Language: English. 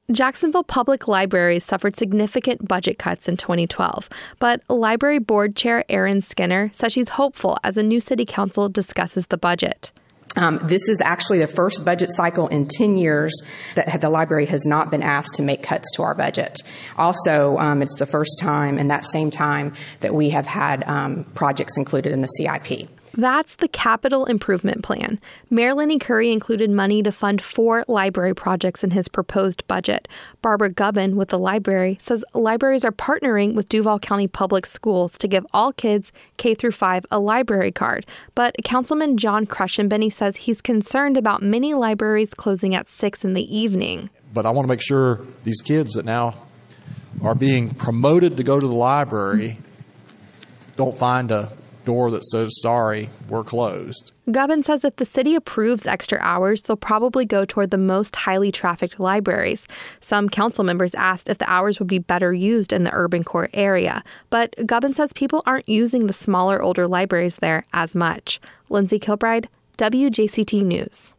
Jacksonville Public Libraries suffered significant budget cuts in 2012, but Library Board Chair Erin Skinner says she's hopeful as a new city council discusses the budget. This is actually the first budget cycle in 10 years that the library has not been asked to make cuts to our budget. Also, it's the first time in that same time that we have had projects included in the CIP. That's the Capital Improvement Plan. Mayor Lenny Curry included money to fund 4 library projects in his proposed budget. Barbara Gubbin with the library says libraries are partnering with Duval County Public Schools to give all kids K-5 a library card. But Councilman John Crushenbenny says he's concerned about many libraries closing at 6 in the evening. But I want to make sure these kids that now are being promoted to go to the library don't find a door that says, sorry, we're closed. Gubbin says if the city approves extra hours, they'll probably go toward the most highly trafficked libraries. Some council members asked if the hours would be better used in the urban core area. But Gubbin says people aren't using the smaller, older libraries there as much. Lindsay Kilbride, WJCT News.